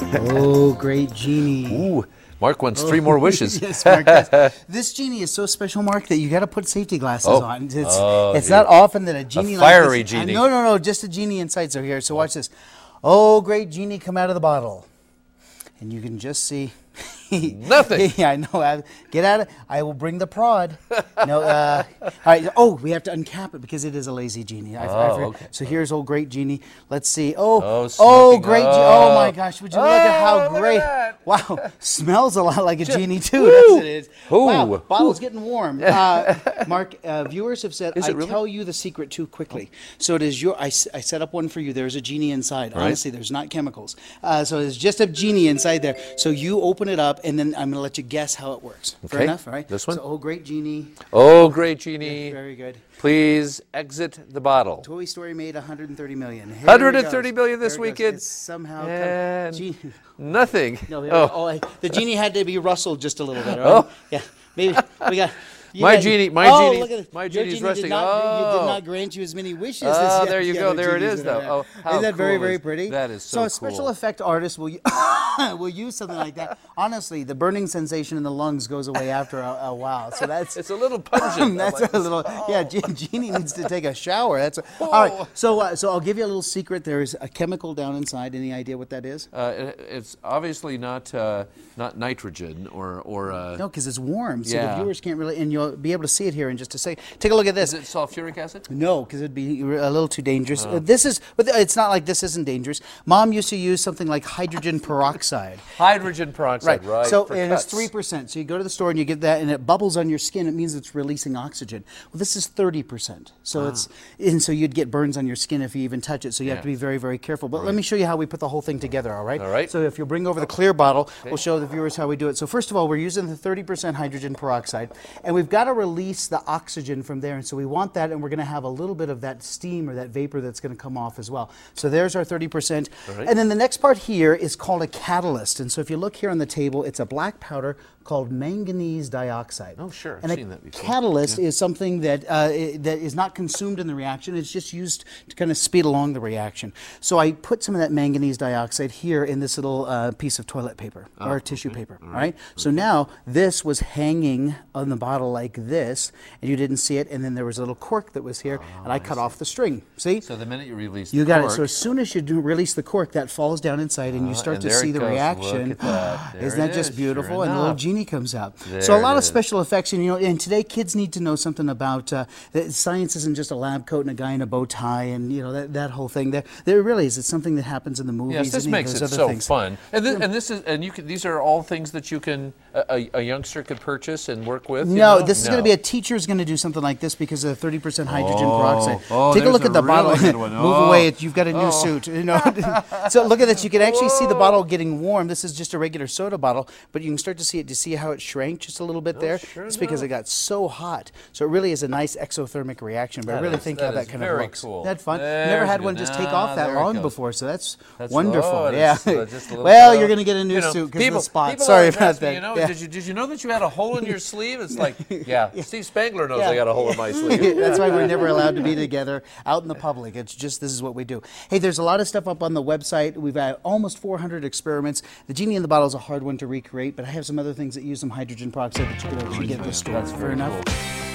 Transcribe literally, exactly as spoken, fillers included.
Oh, great genie. Ooh, Mark wants three more wishes. Yes, Mark does. This genie is so special, Mark, that you got to put safety glasses Oh. on. It's, Oh, it's dear. not often that a genie A like fiery this, genie. Uh, no, no, no, just a genie inside. So here, so watch this. Oh, great genie, come out of the bottle. And you can just see. Nothing. Yeah, I know. I- Get out of. I will bring the prod. No. Uh, all right. Oh, we have to uncap it because it is a lazy genie. I, I Oh, forgot. okay. So here's old great genie. Let's see. Oh, Oh, oh, smoking. great. Ge- Oh. oh my gosh! Would you look Oh, at how look at great? that. Wow, smells a lot like a genie too. Woo. That's it is. Ooh. Wow, bottle's getting warm. Uh, Mark, uh, viewers have said Is I it really? tell you the secret too quickly. So it is your. I, s- I set up one for you. There's a genie inside. Right. Honestly, there's not chemicals. Uh, so there's just a genie inside there. So you open it up, and then I'm going to let you guess how it works. Fair Okay. enough, all right? This one? So, oh, great genie. Oh, great genie. Very good. Please exit the bottle. Toy Story made one hundred thirty million. Here one hundred it thirty goes. million this There it goes. weekend. It's somehow come- And Genie- nothing. No, oh. oh. I, the genie had to be rustled just a little bit. Right? Oh. Yeah, maybe we got. you My got- genie- my oh, genie- look at this. my Your genie's genie resting. Did not, You Oh. did not grant you as many wishes. Oh, as the- there you the go. other There it genies is, that are though. there. Oh, how Isn't that very, cool very is- pretty? that is so So a cool. special effect artist will u- will use something like that. Honestly, the burning sensation in the lungs goes away after a, a while. So that's It's a little pungent. that's I like a this. little, yeah. Ge- Genie needs to take a shower. That's a, all right. So, uh, so I'll give you a little secret. There is a chemical down inside. Any idea what that is? Uh, it, it's obviously not uh, not nitrogen or or. Uh, No, because it's warm, so Yeah. the viewers can't really, and you'll be able to see it here in just a second. Take a look at this. Is it sulfuric acid? No, because it'd be a little too dangerous. Oh. Uh, this is, but it's not like this isn't dangerous. Mom used to use something like hydrogen peroxide. Hydrogen peroxide, right? So for and it's cuts. three percent. So you go to the store and you get that, and it bubbles on your skin. It means it's releasing oxygen. Well, this is thirty percent. So it's and so you'd get burns on your skin if you even touch it. So you have Yeah. to be very, very careful. But let me show you how we put the whole thing together. All right. All right. So if you'll bring over the clear bottle, we'll show the viewers how we do it. So first of all, we're using the thirty percent hydrogen peroxide, and we've got to release the oxygen from there. And so we want that, and we're going to have a little bit of that steam or that vapor that's going to come off as well. So there's our thirty percent. right. And then the next part here is called a catalyst. And so if you look here on the table, it's a black powder called manganese dioxide. Oh, sure. I've And a seen that before. catalyst is something that uh, i- that is not consumed in the reaction. It's just used to kind of speed along the reaction. So I put some of that manganese dioxide here in this little uh, piece of toilet paper or tissue paper. All right. So now this was hanging on the bottle like this, and you didn't see it. And then there was a little cork that was here, and I cut off the string. See? So the minute you release You the got cork, it. So as soon as you do release the cork, that falls down inside, and you Ah, start and to there see it the goes. reaction. Look at that. There Isn't it that just is, beautiful? sure And the little enough. genie comes out. There so a lot it of is. special effects, and you know, and today kids need to know something about uh, that science isn't just a lab coat and a guy in a bow tie, and you know that, that whole thing. There, there really is. It's something that happens in the movies. Yes, this and makes those it other so things. fun. And this, and this is and you can, these are all things that you can a, a, a youngster could purchase and work with. you No, know? this is No. going to be a teacher's going to do something like this because of thirty percent hydrogen Oh. peroxide. Oh, Take a there's look a at the really bottle. good one. Move Oh. away. You've got a new Oh. suit. You know. So look at this. You can actually see the bottle getting warm. This is just a regular soda bottle, but you can start to see it. Do you see how it shrank just a little bit there? sure It's because it got so hot. So it really is a nice exothermic reaction. But I That really is- think that how that is kind very of looks. cool. That fun. There's Never a had good- one just take Ah, off that there it long goes. before. So that's, That's- wonderful. oh, yeah. it's, uh, just a little Well, bit you're of- going to get a new you know, suit because of people- the spot. people Sorry always about ask me, that. You know, Yeah. did you did you know that you had a hole in your sleeve? It's like, yeah, Steve Spangler knows I got a hole in my sleeve. That's why we're never allowed to be together out in the public. It's just this is what we do. Hey, there's a lot of stuff up on the website. We've had almost four hundred experiments. The genie in the bottle is a hard one to recreate, but I have some other things that use some hydrogen peroxide that you can actually get at the store. That's Fair very enough. cool.